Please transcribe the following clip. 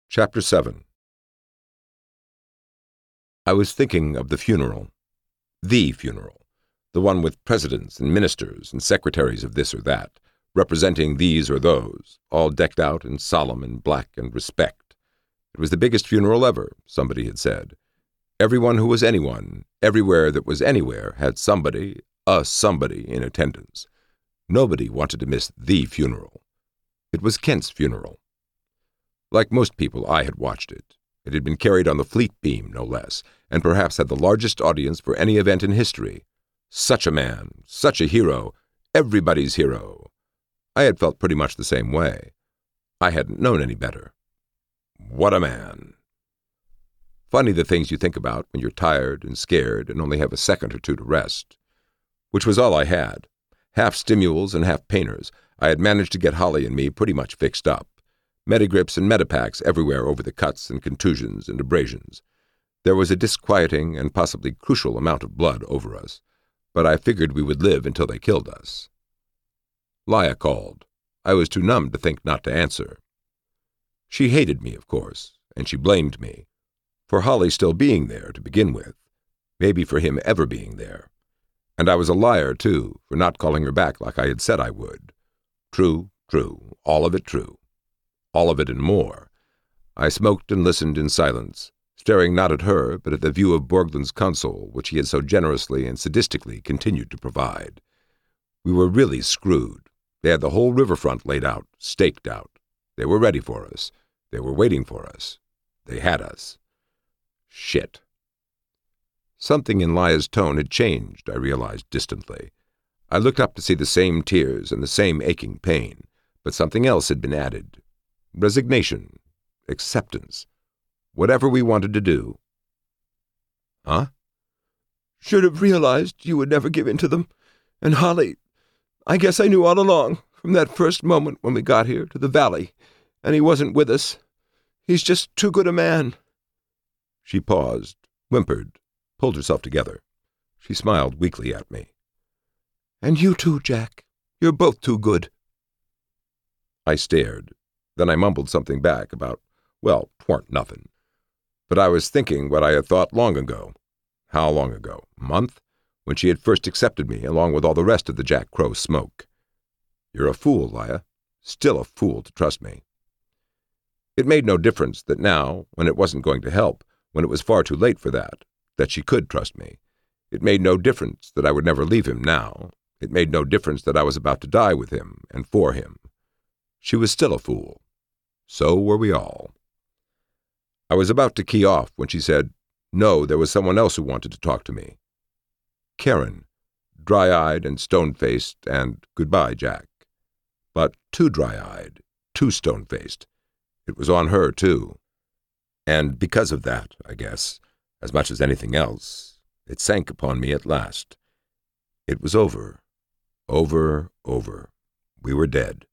Chapter 7. I was thinking of the funeral. The funeral. The one with presidents and ministers and secretaries of this or that, representing these or those, all decked out in solemn and black and respect. It was the biggest funeral ever, somebody had said. Everyone who was anyone, everywhere that was anywhere, had somebody, a somebody, in attendance. Nobody wanted to miss the funeral. It was Kent's funeral. Like most people, I had watched it. It had been carried on the fleet beam, no less, and perhaps had the largest audience for any event in history. Such a man, such a hero, everybody's hero. I had felt pretty much the same way. I hadn't known any better. What a man. Funny the things you think about when you're tired and scared and only have a second or two to rest. Which was all I had. Half stimules and half painters. I had managed to get Holly and me pretty much fixed up. Medigrips and Medipacks everywhere over the cuts and contusions and abrasions. There was a disquieting and possibly crucial amount of blood over us, but I figured we would live until they killed us. Lia called. I was too numbed to think not to answer. She hated me, of course, and she blamed me. For Holly still being there to begin with. Maybe for him ever being there. And I was a liar, too, for not calling her back like I had said I would. True, all of it true. All of it and more. I smoked and listened in silence, staring not at her, but at the view of Borgland's console, which he had so generously and sadistically continued to provide. We were really screwed. They had the whole riverfront laid out, staked out. They were ready for us. They were waiting for us. They had us. Shit. Something in Lia's tone had changed, I realized distantly. I looked up to see the same tears and the same aching pain, but something else had been added. Resignation. Acceptance. Whatever we wanted to do. Huh? Should have realized you would never give in to them. And Holly, I guess I knew all along, from that first moment when we got here to the valley, and he wasn't with us. He's just too good a man. She paused, whimpered, pulled herself together. She smiled weakly at me. And you too, Jack. You're both too good. I stared. Then I mumbled something back about, well, 'tweren't nothing. But I was thinking what I had thought long ago. How long ago? A month? When she had first accepted me, along with all the rest of the Jack Crow smoke. You're a fool, Lia. Still a fool to trust me. It made no difference that now, when it wasn't going to help, when it was far too late for that she could trust me. It made no difference that I would never leave him now. It made no difference that I was about to die with him and for him. She was still a fool. So were we all. I was about to key off when she said, no, there was someone else who wanted to talk to me. Karen, dry-eyed and stone-faced, and goodbye, Jack. But too dry-eyed, too stone-faced. It was on her, too. And because of that, I guess, as much as anything else, it sank upon me at last. It was over. Over. We were dead.